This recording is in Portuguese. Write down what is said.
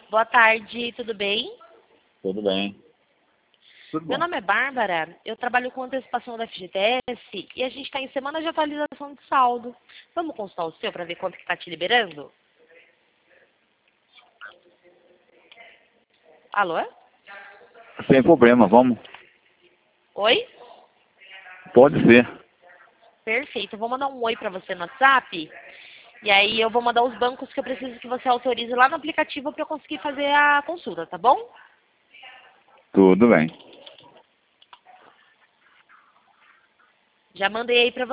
Boa tarde, tudo bem? Tudo bem. Tudo Meu bom. nome é Bárbara, eu trabalho com antecipação da FGTS e a gente está em semana de atualização de saldo. Vamos consultar o seu para ver quanto que está te liberando? Alô? Sem problema, vamos. Oi? Pode ser. Perfeito, eu vou mandar um oi para você no WhatsApp e aí eu vou mandar os bancos que eu preciso que você autorize lá no aplicativo para eu conseguir fazer a consulta, tá bom? Tudo bem. Já mandei aí para